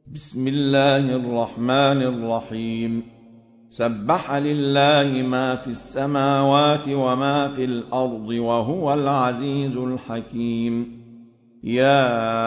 بسم الله الرحمن الرحيم. سبح لله ما في السماوات وما في الأرض وهو العزيز الحكيم. يا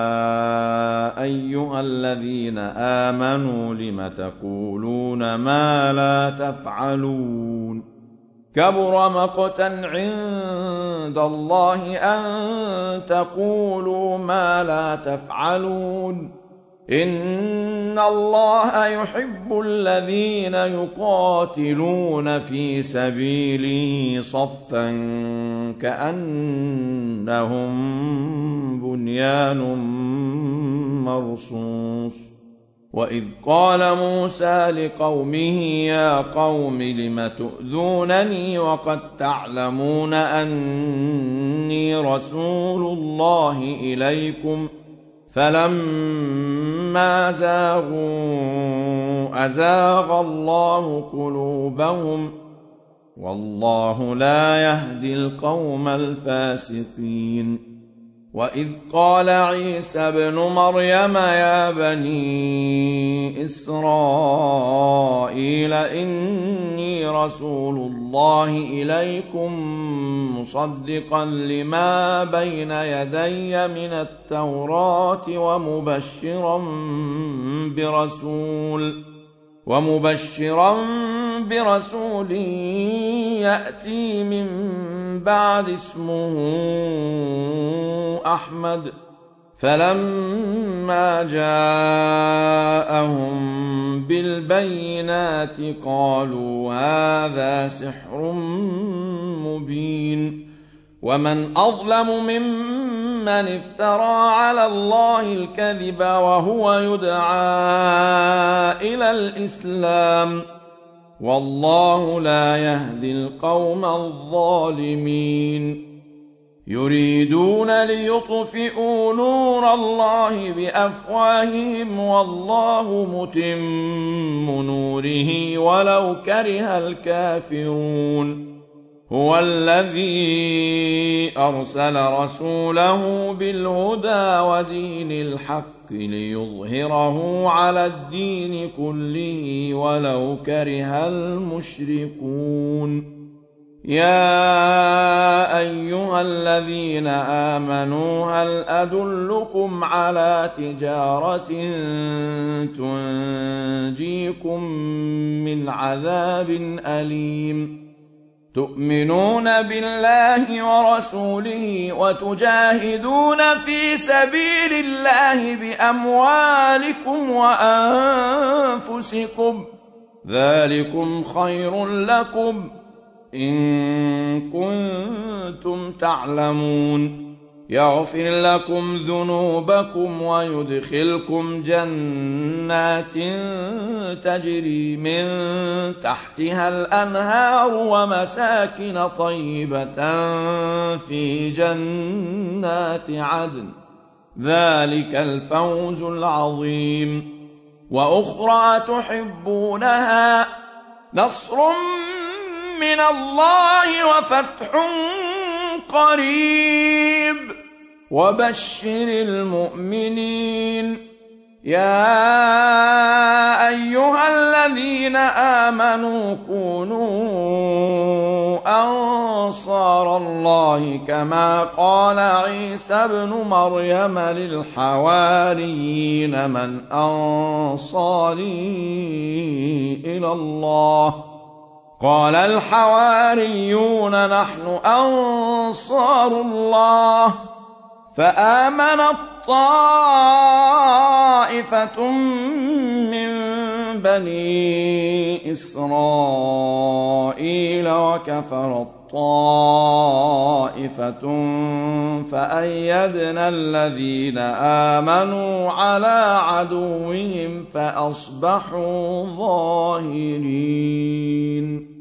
أيها الذين آمنوا لم تقولون ما لا تفعلون؟ كبر مقتا عند الله أن تقولوا ما لا تفعلون. إن الله يحب الذين يقاتلون في سبيله صفا كأنهم بنيان مرصوص. وإذ قال موسى لقومه يا قوم لم تؤذونني وقد تعلمون أني رسول الله إليكم فلما زاغوا أزاغ الله قلوبهم والله لا يهدي القوم الفاسقين. وإذ قال عيسى ابن مريم يا بني إسرائيل إني رسول الله إليكم مصدقا لما بين يدي من التوراة ومبشرا برسول يأتي من بعد اسمه أحمد. فلما جاءهم بالبينات قالوا هذا سحر مبين. ومن أظلم ممن افترى على الله الكذب وهو يدعى إلى الإسلام والله لا يهدي القوم الظالمين. يريدون ليطفئوا نور الله بأفواههم والله متم نوره ولو كره الكافرون. هو الذي أرسل رسوله بالهدى ودين الحق ليظهره على الدين كله ولو كره المشركون. يا أيها الذين آمنوا هل أدلكم على تجارة تنجيكم من عذاب أليم؟ تؤمنون بالله ورسوله وتجاهدون في سبيل الله بأموالكم وأنفسكم ذلكم خير لكم إن كنتم تعلمون. يغفر لكم ذنوبكم ويدخلكم جنات تجري من تحتها الأنهار ومساكن طيبة في جنات عدن ذلك الفوز العظيم. وأخرى تحبونها نصر من الله وفتح قريب وبشر المؤمنين. يا أيها الذين آمنوا كونوا أنصار الله كما قال عيسى ابن مريم للحواريين من أنصاري إلى الله؟ قال الحواريون نحن أنصار الله. فآمنت طائفة من بني إسرائيل وكفرت طائفة فأيدنا الذين آمنوا على عدوهم فأصبحوا ظاهرين.